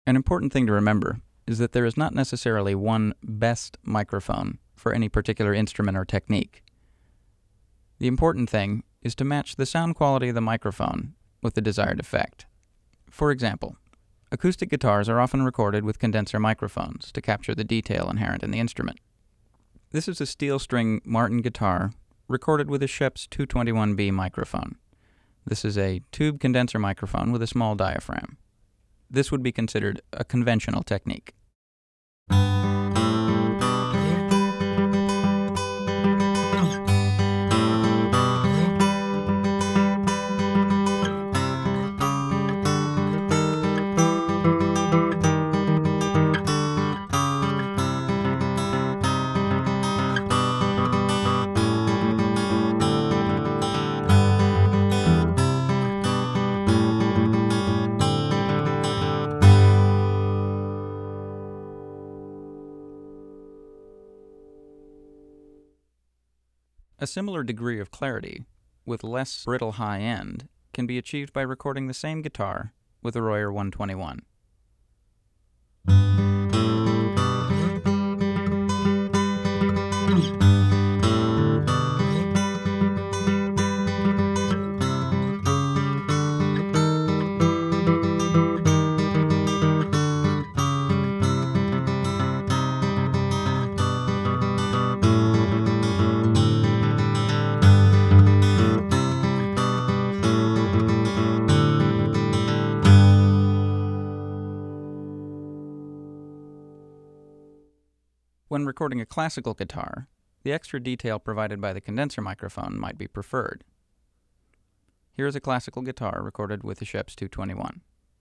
An important thing to remember is that there is not necessarily one best microphone for any particular instrument or technique. The important thing is to match the sound quality of the microphone with the desired effect. For example, acoustic guitars are often recorded with condenser microphones to capture the detail inherent in the instrument. This is a steel string Martin guitar recorded with a Schoeps 221B microphone. This is a tube condenser microphone with a small diaphragm. This would be considered a conventional technique. A similar degree of clarity, with less brittle high end, can be achieved by recording the same guitar with a Royer 121. When recording a classical guitar, the extra detail provided by the condenser microphone might be preferred. Here is a classical guitar recorded with the Schoeps 221.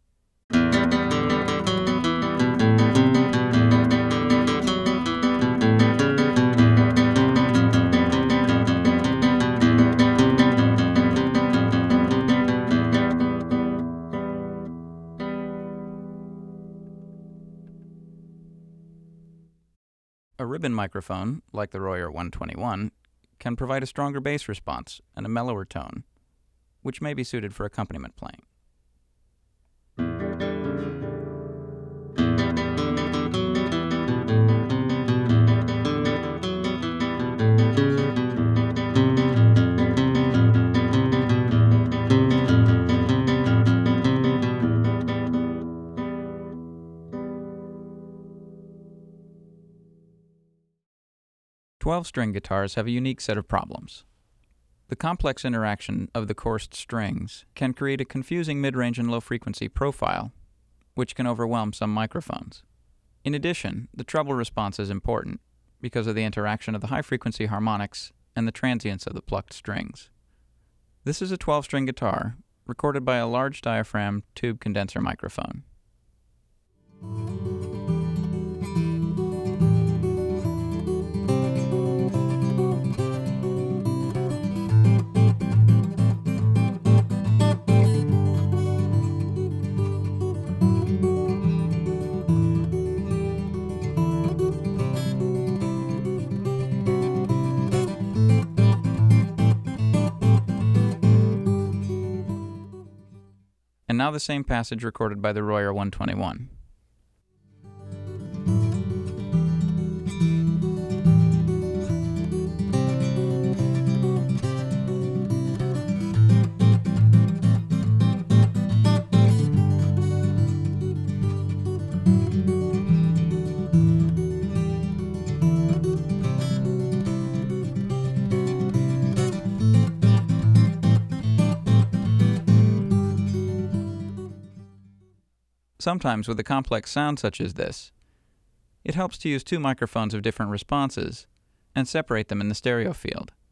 A ribbon microphone, like the Royer 121, can provide a stronger bass response and a mellower tone, which may be suited for accompaniment playing. Twelve-string guitars have a unique set of problems. The complex interaction of the coursed strings can create a confusing mid-range and low-frequency profile, which can overwhelm some microphones. In addition, the treble response is important because of the interaction of the high-frequency harmonics and the transients of the plucked strings. This is a 12-string guitar recorded by a large diaphragm tube condenser microphone. And now the same passage recorded by the Royer 121. Sometimes with a complex sound such as this, it helps to use two microphones of different responses and separate them in the stereo field.